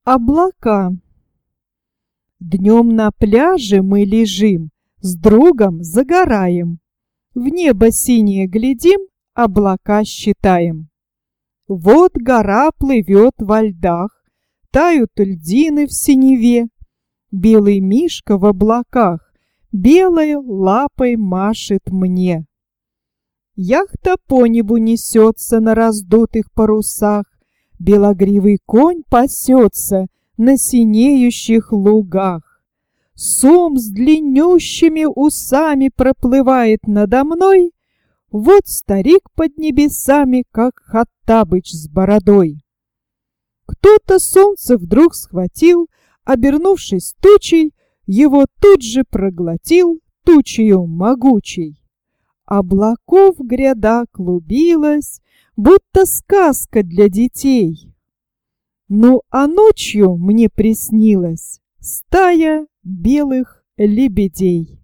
Облака. Днем на пляже мы лежим, с другом загораем. В небо синее глядим, облака считаем. Вот гора плывет во льдах, тают льдины в синеве. Белый мишка в облаках белой лапой машет мне. Яхта по небу несется на раздутых парусах, белогривый конь пасется на синеющих лугах. Сом с длиннющими усами проплывает надо мной. Вот старик под небесами, как Хоттабыч с бородой. Кто-то солнце вдруг схватил, обернувшись тучей, его тут же проглотил тучею могучей. Облаков гряда клубилась, будто сказка для детей. Ну а ночью мне приснилась стая белых лебедей.